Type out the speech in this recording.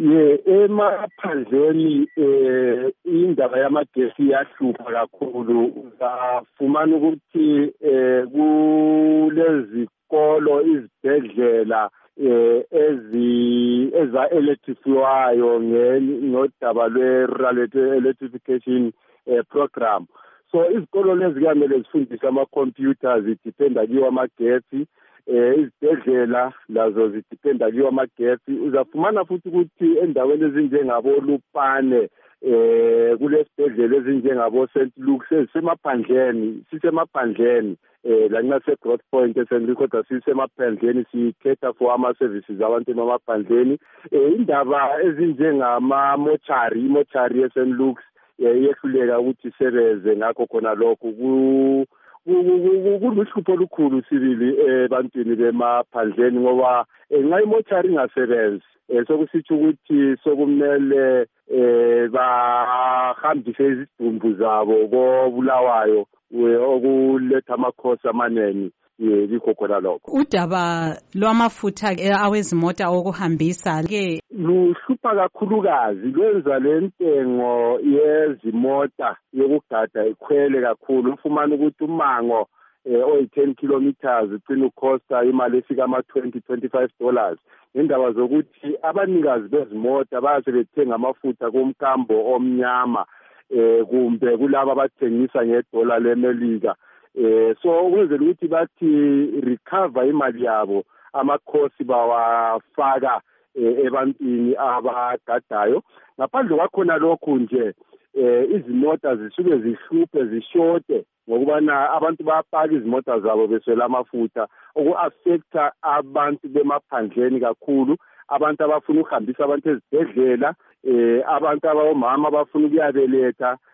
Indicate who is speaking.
Speaker 1: Emaphandleni indaba yamagesi iyahlupha kakhulu. Uzafumana ukuthi kulezikolo, izibhedlela eza-electrifywayo ngodaba lwe-rural electrification program. So izikolo lezi kuyamele zifundise ama-computers, zidependa kiwo amagesi. Izibhedlela lazo zidependa kiwo amagesi. Uzafumana futhi ukuthi endaweni ezinjengabo Lupane kulesibhedlela ezinjengabo St Luke's sisemaphandleni la nase Growth Point eSt kodwa sisemaphandleni, sikhetha for ama-services abantu emaphandleni. Indaba ezinjengama mochari eSt Luke's yehluleka ukuthi isebenze, ngakho khona lokho kuluhlupho olukhulu sibili ebantwini bemaphandleni, ngoba nxa imochari ingasebenzi sokusitsho ukuthi sokumele bahambise izidumbu zabo koBulawayo okuletha amakhosi amanengi. Likho khona lokho.
Speaker 2: Udaba lwamafutha awezimota okuhambisa ke
Speaker 1: luhlupha kakhulukazi, lwenza lentengo yezimota yokugada ikhwele kakhulu. Ufumana ukuthi umango oyi-10 kilometers ucina ukhosta imali efika $20-25. Indaba zokuthi abanikazi bezimota bayasebethenga amafutha komkambo omnyama kumbe kulabo abathengisa ngedola leMelika. So ukwenzela ukuthi bathi recover imali yabo, amakhosi bawafaka ebantwini abagadayo. Ngaphandle kwakhona lokhu nje izimota zisuke zihluphe zishote ngokubana abantu bayapaka izimota zabo beswela amafutha, oku-affecta abantu bemaphandleni kakhulu. Abantu abafuna ukuhambisa abantu ezibhedlela, abantu abomama abafuna ukuyabeletha,